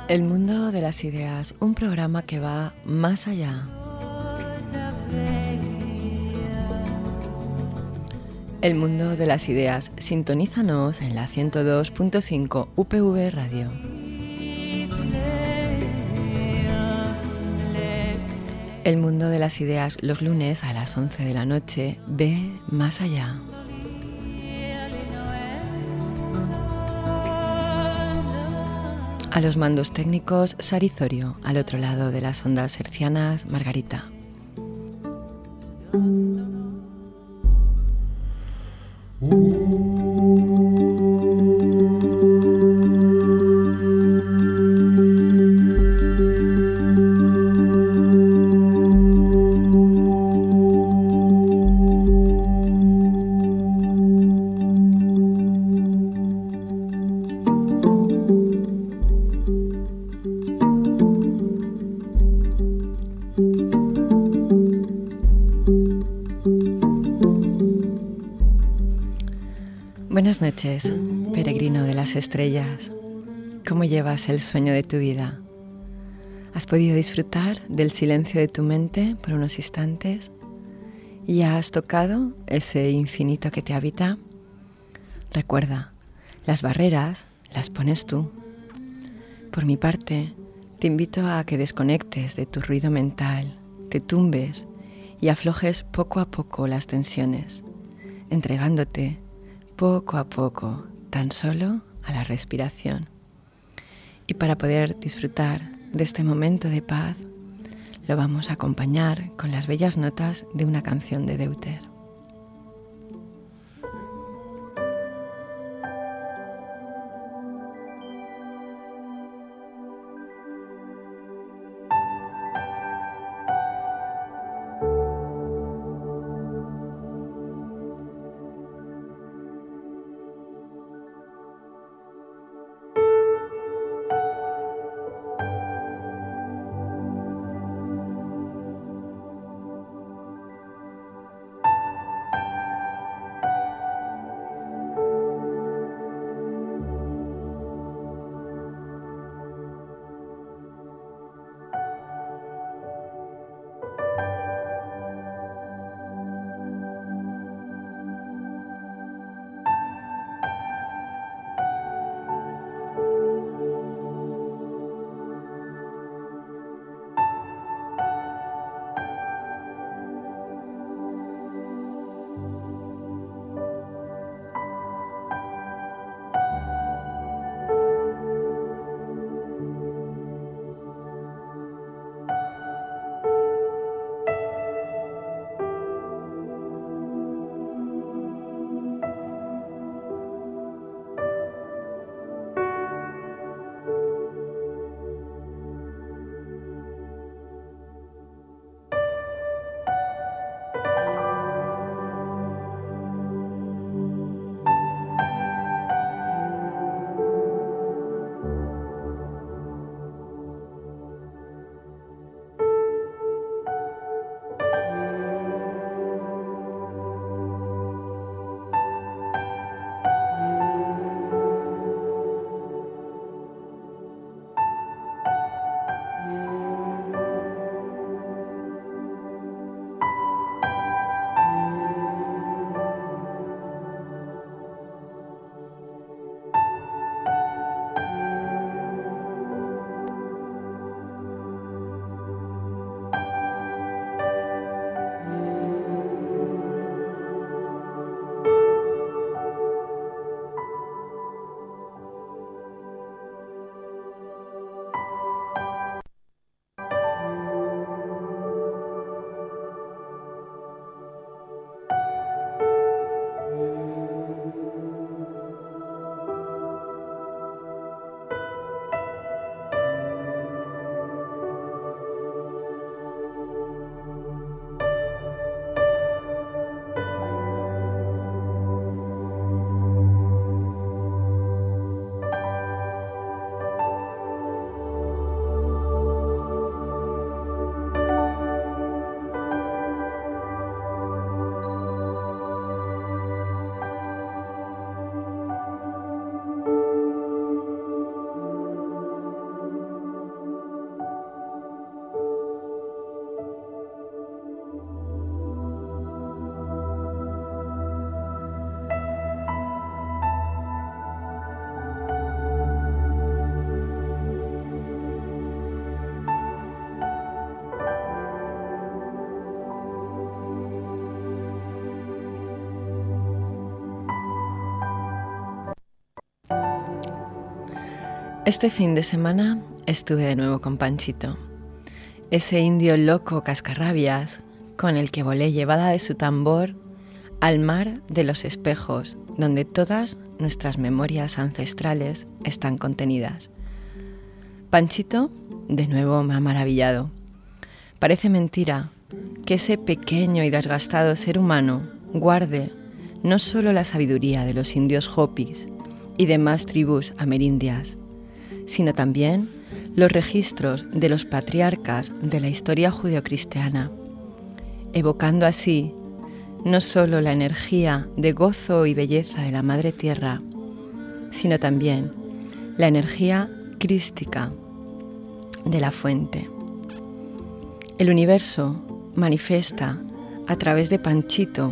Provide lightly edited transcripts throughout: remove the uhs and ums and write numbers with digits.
El mundo de las ideas, un programa que va más allá. El mundo de las ideas, sintonízanos en la 102.5 UPV Radio. El mundo de las ideas, los lunes a las 11 de la noche, ve más allá. A los mandos técnicos, Sarizorio, al otro lado de las ondas hercianas, Margarita. Buenas noches, peregrino de las estrellas. ¿Cómo llevas el sueño de tu vida? ¿Has podido disfrutar del silencio de tu mente por unos instantes? ¿Y ya has tocado ese infinito que te habita? Recuerda, las barreras las pones tú. Por mi parte, te invito a que desconectes de tu ruido mental, te tumbes y aflojes poco a poco las tensiones, entregándote poco a poco, tan solo a la respiración. Y para poder disfrutar de este momento de paz, lo vamos a acompañar con las bellas notas de una canción de Deuter. Este fin de semana estuve de nuevo con Panchito, ese indio loco cascarrabias con el que volé llevada de su tambor al mar de los espejos, donde todas nuestras memorias ancestrales están contenidas. Panchito de nuevo me ha maravillado. Parece mentira que ese pequeño y desgastado ser humano guarde no solo la sabiduría de los indios Hopis y demás tribus amerindias, sino también los registros de los patriarcas de la historia judeocristiana, evocando así no solo la energía de gozo y belleza de la Madre Tierra, sino también la energía crística de la fuente. El universo manifiesta a través de Panchito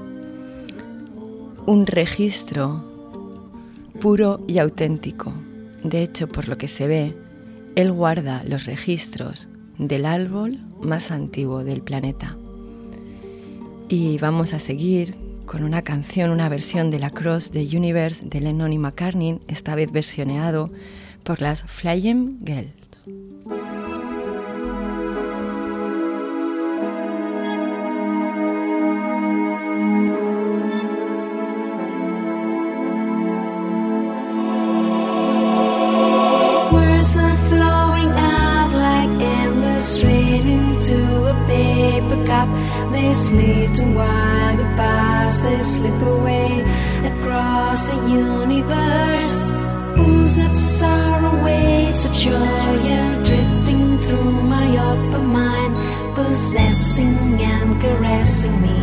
un registro puro y auténtico. De hecho, por lo que se ve, él guarda los registros del árbol más antiguo del planeta. Y vamos a seguir con una canción, una versión del Across the Universe de Lennon y McCartney, esta vez versioneado por las Flying Girls. Words are flowing out like endless rain into a paper cup. They slip to while the past, they slip away across the universe. Pools of sorrow, waves of joy are drifting through my upper mind, possessing and caressing me.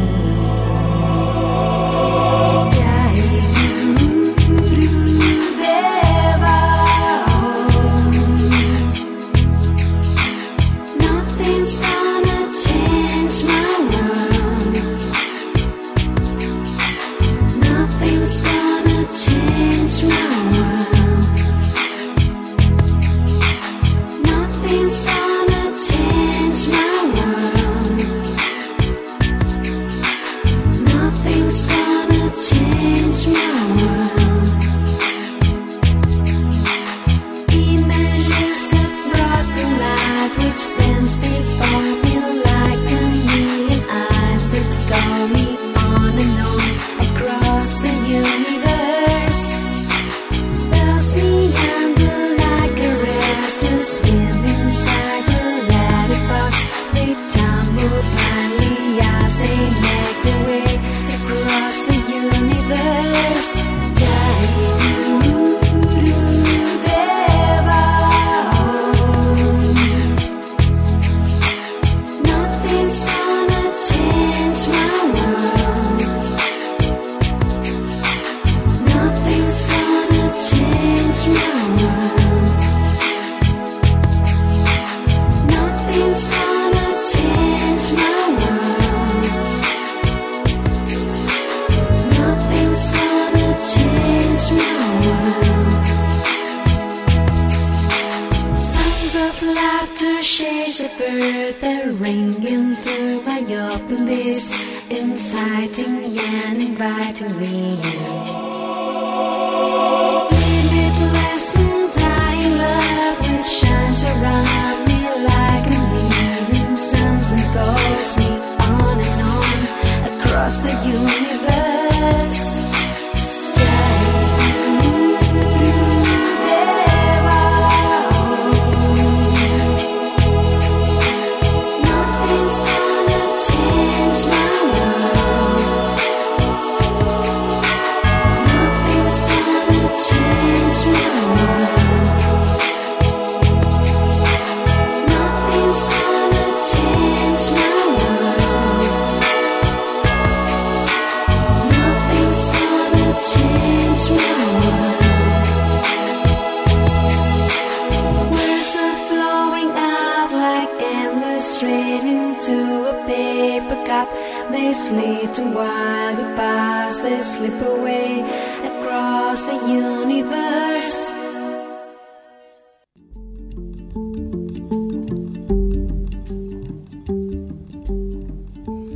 They slip to while the past, they slip away across the universe.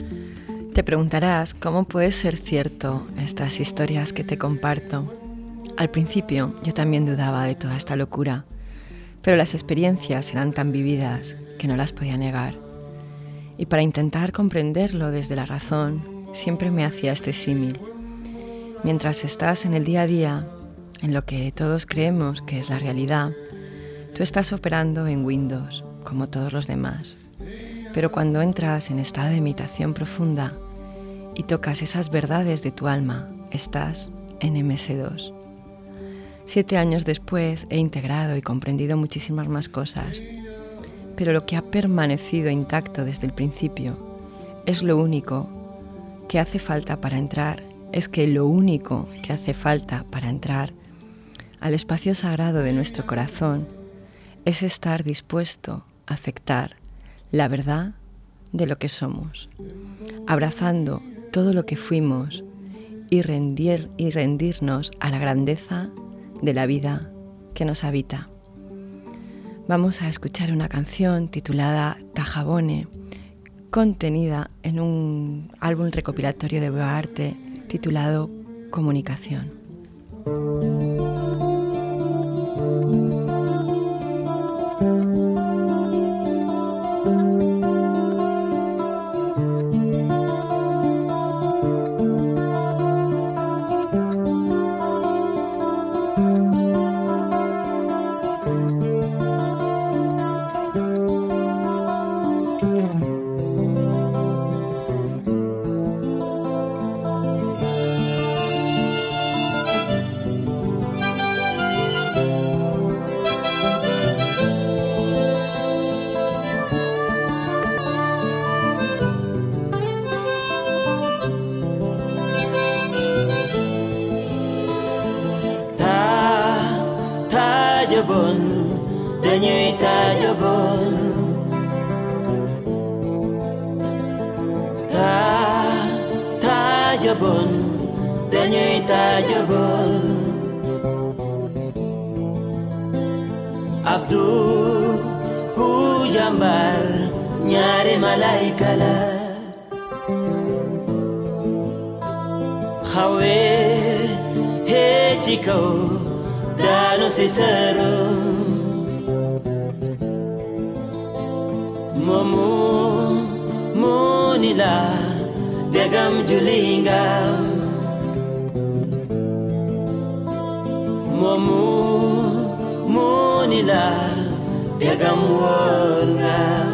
Te preguntarás cómo puede ser cierto estas historias que te comparto. Al principio yo también dudaba de toda esta locura, pero las experiencias eran tan vividas que no las podía negar. Y para intentar comprenderlo desde la razón, siempre me hacía este símil. Mientras estás en el día a día, en lo que todos creemos que es la realidad, tú estás operando en Windows, como todos los demás. Pero cuando entras en estado de meditación profunda y tocas esas verdades de tu alma, estás en MS2. 7 años después he integrado y comprendido muchísimas más cosas, pero lo que ha permanecido intacto desde el principio es lo único que hace falta para entrar. Es que lo único que hace falta para entrar al espacio sagrado de nuestro corazón es estar dispuesto a aceptar la verdad de lo que somos, abrazando todo lo que fuimos y rendirnos a la grandeza de la vida que nos habita. Vamos a escuchar una canción titulada Tajabone, contenida en un álbum recopilatorio de Boarte titulado Comunicación. dañuy tajabon tajabon dañuy tajabon Abdu hu jambar ñaari malaika la xawe he ci kaw daanu si sërum momu monila degam julingam momu monila degam worngam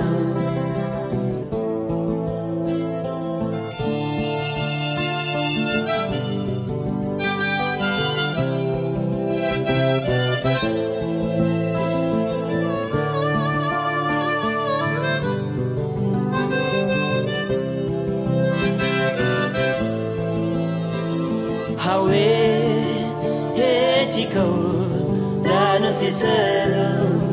hawe he chiko dano sisero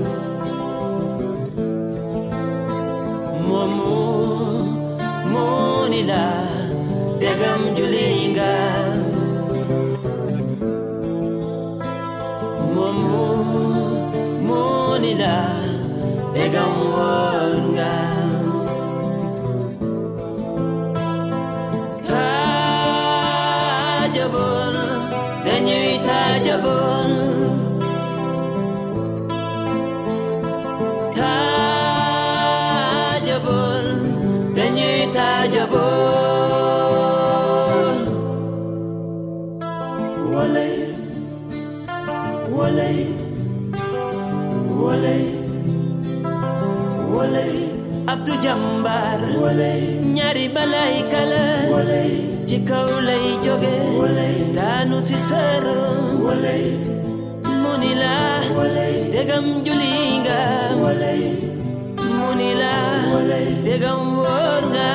momu monila degam julinga momu monila degam wanga dañuy tajabon dañuy tajabon walay walay walay walay Abdu Jambar walay ñaari balay kala walay ci kaw lay jóge daanu si sëru munila degam julinga munila degam wóor nga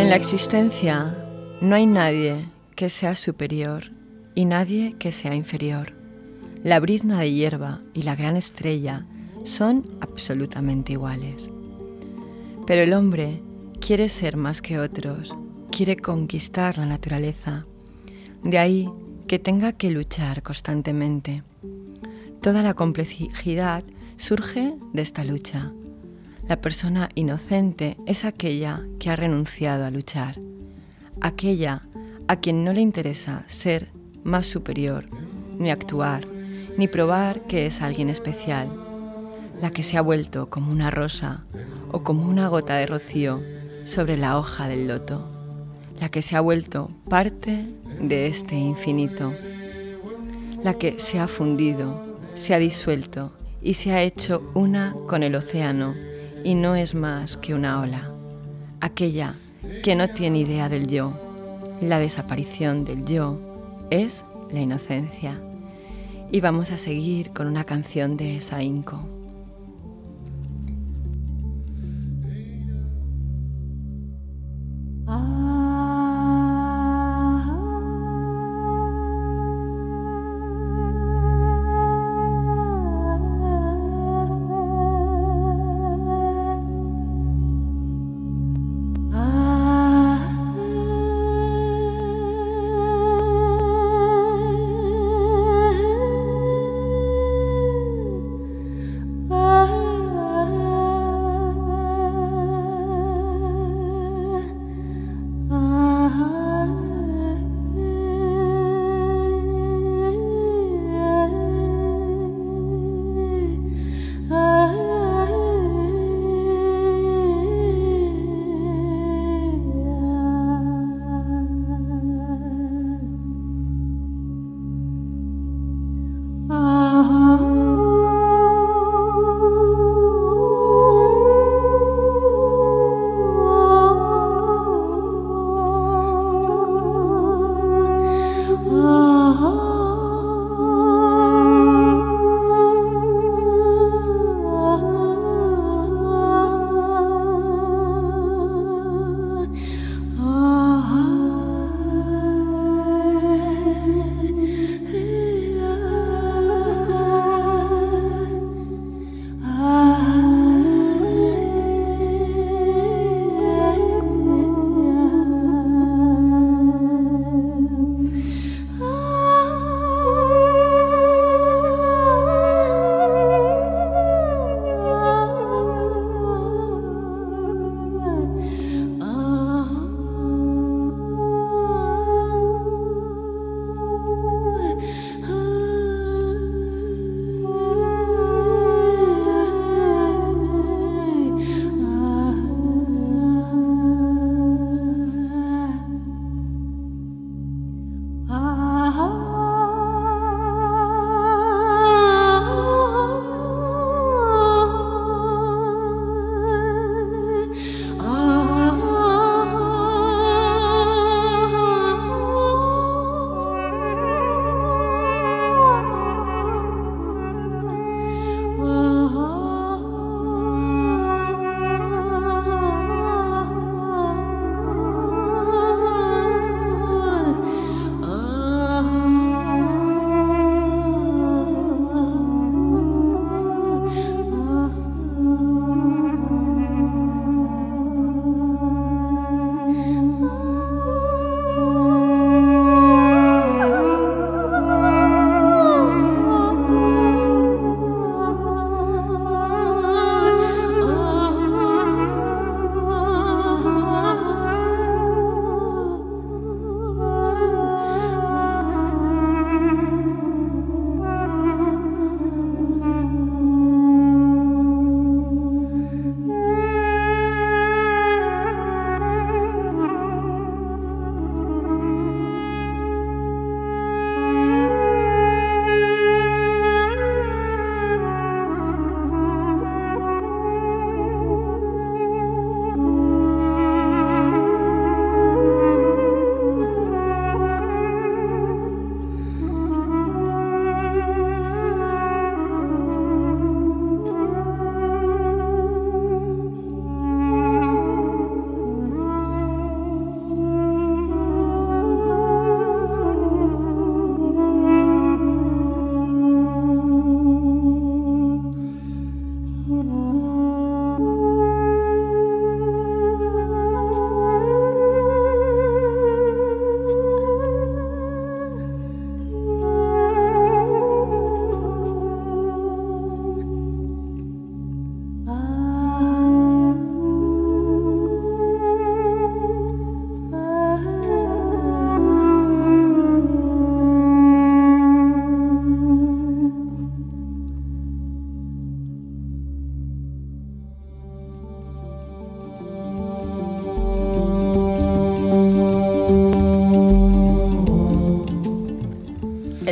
En la existencia no hay nadie que sea superior y nadie que sea inferior. La brizna de hierba y la gran estrella son absolutamente iguales. Pero el hombre quiere ser más que otros, quiere conquistar la naturaleza. De ahí que tenga que luchar constantemente. Toda la complejidad surge de esta lucha. La persona inocente es aquella que ha renunciado a luchar, aquella a quien no le interesa ser más superior, ni actuar, ni probar que es alguien especial, la que se ha vuelto como una rosa o como una gota de rocío sobre la hoja del loto, la que se ha vuelto parte de este infinito, la que se ha fundido, se ha disuelto y se ha hecho una con el océano y no es más que una ola, aquella que no tiene idea del yo. La desaparición del yo es la inocencia. Y vamos a seguir con una canción de Sainko.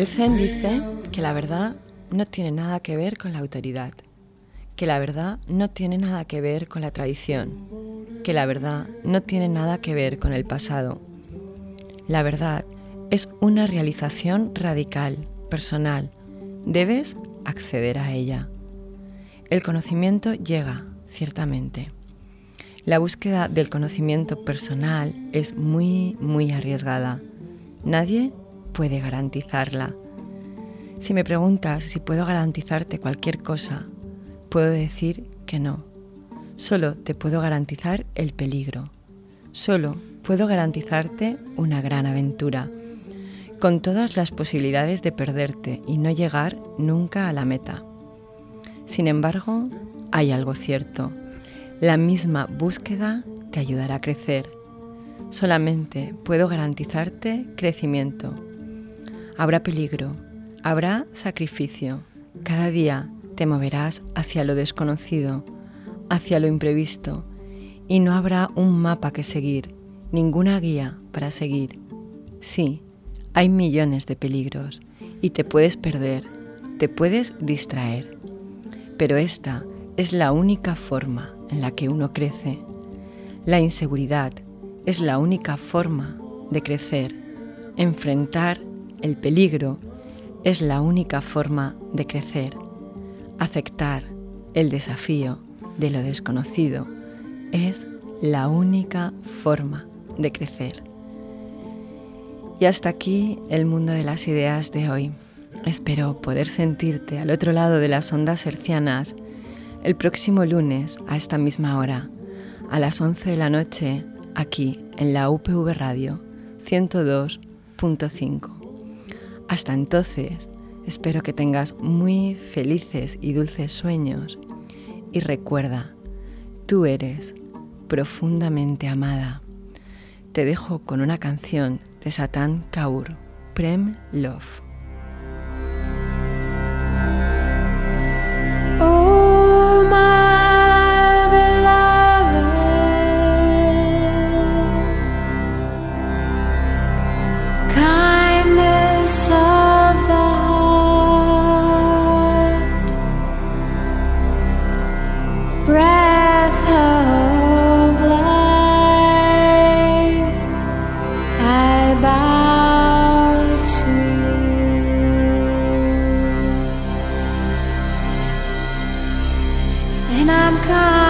El Zen dice que la verdad no tiene nada que ver con la autoridad, que la verdad no tiene nada que ver con la tradición, que la verdad no tiene nada que ver con el pasado. La verdad es una realización radical, personal. Debes acceder a ella. El conocimiento llega, ciertamente. La búsqueda del conocimiento personal es muy, muy arriesgada. Nadie puede garantizarla. Si me preguntas si puedo garantizarte cualquier cosa, puedo decir que no. Solo te puedo garantizar el peligro. Solo puedo garantizarte una gran aventura, con todas las posibilidades de perderte y no llegar nunca a la meta. Sin embargo, hay algo cierto. La misma búsqueda te ayudará a crecer. Solamente puedo garantizarte crecimiento. Habrá peligro, habrá sacrificio. Cada día te moverás hacia lo desconocido, hacia lo imprevisto, y no habrá un mapa que seguir, ninguna guía para seguir. Sí, hay millones de peligros y te puedes perder, te puedes distraer. Pero esta es la única forma en la que uno crece. La inseguridad es la única forma de crecer. Enfrentar el peligro es la única forma de crecer. Aceptar el desafío de lo desconocido es la única forma de crecer. Y hasta aquí el mundo de las ideas de hoy. Espero poder sentirte al otro lado de las ondas hercianas el próximo lunes a esta misma hora, a las 11 de la noche, aquí en la UPV Radio 102.5. Hasta entonces, espero que tengas muy felices y dulces sueños y recuerda, tú eres profundamente amada. Te dejo con una canción de Satan Kaur, Prem Love. Oh, my beloved, kindness of the heart, breath of life, I bow to you, and I'm coming.